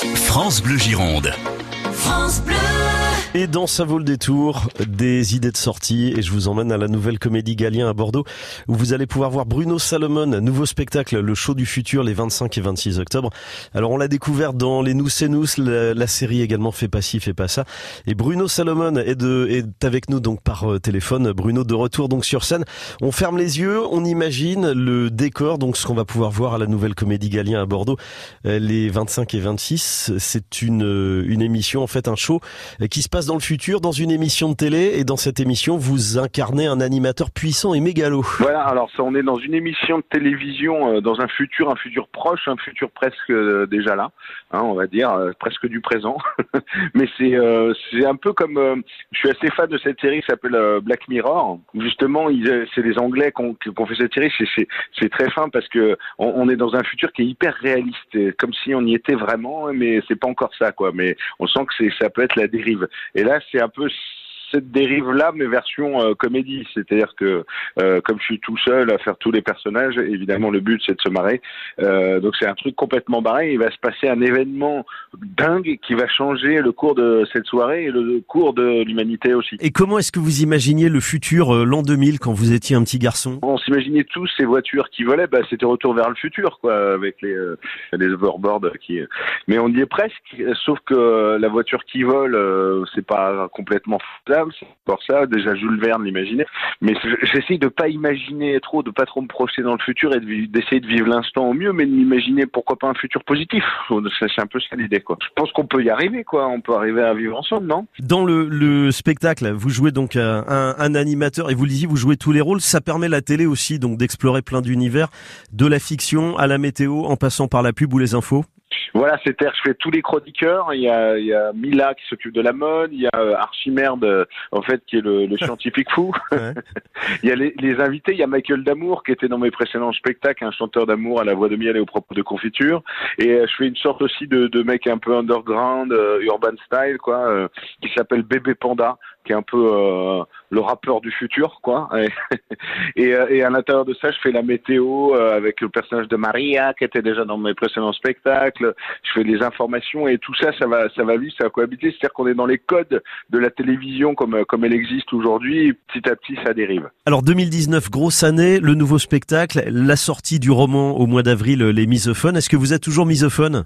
France Bleu Gironde. France Bleu. Et dans Ça vaut le détour, des idées de sortie, et je vous emmène à la Nouvelle Comédie Galien à Bordeaux, où vous allez pouvoir voir Bruno Salomon, nouveau spectact, le show du futur, les 25 et 26 octobre. Alors on l'a découvert dans Les Nous c'est Nous, la série également Fais pas ci, fais pas ça. Et Bruno Salomon est avec nous donc par téléphone. Bruno de retour donc sur scène. On ferme les yeux, on imagine le décor, donc ce qu'on va pouvoir voir à la Nouvelle Comédie Galien à Bordeaux, les 25 et 26. C'est une émission, en fait un show qui se passe dans le futur, dans une émission de télé, et dans cette émission, vous incarnez un animateur puissant et mégalo. Voilà, alors ça, on est dans une émission de télévision, dans un futur proche, un futur presque déjà là, hein, on va dire, presque du présent. Mais c'est un peu comme, je suis assez fan de cette série qui s'appelle Black Mirror. Justement, c'est les Anglais qui ont fait cette série. C'est très fin parce que on est dans un futur qui est hyper réaliste, comme si on y était vraiment, mais c'est pas encore ça, quoi. Mais on sent que ça peut être la dérive. Et là, c'est un peu cette dérive-là, mais version comédie. C'est-à-dire que, comme je suis tout seul à faire tous les personnages, évidemment, le but, c'est de se marrer. Donc, c'est un truc complètement barré. Il va se passer un événement dingue qui va changer le cours de cette soirée et le cours de l'humanité aussi. Et comment est-ce que vous imaginiez le futur, l'an 2000, quand vous étiez un petit garçon? On s'imaginait tous ces voitures qui volaient. Bah, c'était Retour vers le futur, quoi, avec les overboards mais on y est presque, sauf que la voiture qui vole, c'est pas complètement faisable. C'est pour ça, déjà Jules Verne l'imaginait, mais j'essaye de pas imaginer trop, de pas trop me projeter dans le futur et d'essayer de vivre l'instant au mieux, mais de m'imaginer pourquoi pas un futur positif. C'est un peu ça l'idée, quoi. Je pense qu'on peut y arriver, quoi. On peut arriver à vivre ensemble, non? Dans le spectacle, vous jouez donc un animateur, et vous le disiez, vous jouez tous les rôles. Ça permet la télé aussi donc d'explorer plein d'univers, de la fiction à la météo, en passant par la pub ou les infos. Voilà, c'est-à-dire je fais tous les chroniqueurs. Il y a Mila qui s'occupe de la mode, il y a Archimerde en fait qui est le scientifique fou. Ouais. Il y a les invités, il y a Michael Damour qui était dans mes précédents spectacles, un chanteur d'amour à la voix de miel et au propos de confiture. Et je fais une sorte aussi de mec un peu underground, urban style, quoi, qui s'appelle Bébé Panda, qui est un peu le rappeur du futur, quoi. Et à l'intérieur de ça, je fais la météo avec le personnage de Maria qui était déjà dans mes précédents spectacles. Je fais les informations et tout ça, ça va vivre, ça va cohabiter. C'est-à-dire qu'on est dans les codes de la télévision comme elle existe aujourd'hui. Et petit à petit, ça dérive. Alors 2019, grosse année, le nouveau spectacle, la sortie du roman au mois d'avril, Les Misophones. Est-ce que vous êtes toujours misophone?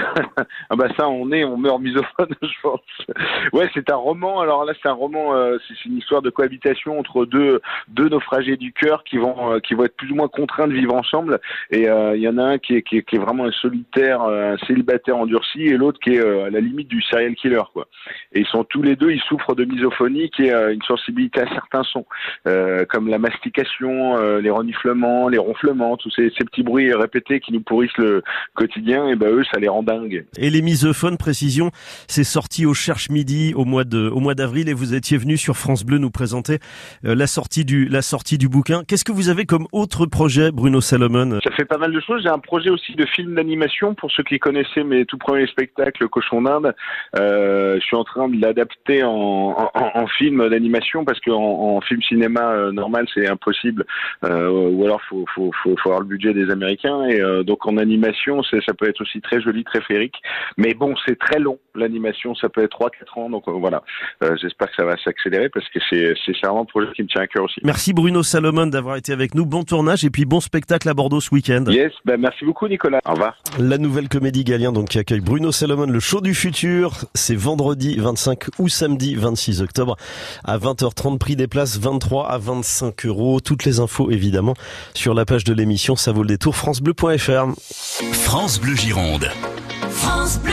Ah bah ça, on meurt misophone, je pense. Ouais, c'est un roman. Alors là, c'est un roman, c'est une histoire de cohabitation entre deux naufragés du cœur qui vont être plus ou moins contraints de vivre ensemble. Et il y en a un qui est vraiment un solitaire, un célibataire endurci, et l'autre qui est à la limite du serial killer, quoi. Et ils sont tous les deux, ils souffrent de misophonie, qui est une sensibilité à certains sons, comme la mastication, les reniflements, les ronflements, tous ces petits bruits répétés qui nous pourrissent le quotidien. Et ben eux, ça les rend dingues. Et Les Misophones, précision, c'est sorti au Cherche Midi au mois d'avril, et vous étiez venu sur France Bleu nous présenter la sortie du bouquin. Qu'est-ce que vous avez comme autre projet, Bruno Salomon? Ça fait pas mal de choses. J'ai un projet aussi de film d'animation pour ceux qui connaissaient mes tout premiers spectacles Cochon d'Inde. Je suis en train de l'adapter en film d'animation parce qu'en film cinéma normal c'est impossible, ou alors faut avoir le budget des Américains, et donc en animation ça peut être aussi très joli, très féerique, mais bon c'est très long l'animation, ça peut être 3-4 ans, donc voilà, j'espère que ça va s'accélérer parce que c'est vraiment un projet qui me tient à cœur aussi. Merci Bruno Salomon d'avoir été avec nous, bon tournage et puis bon spectacle à Bordeaux ce week-end. Yes, merci beaucoup Nicolas, au revoir. La Nouvelle Comédie Galien donc qui accueille Bruno Salomon, le show du futur, c'est vendredi 25 ou samedi 26 octobre à 20h30, prix des places 23 à 25 euros. Toutes les infos évidemment sur la page de l'émission Ça vaut le détour, francebleu.fr. France Bleu Gironde. France Bleu.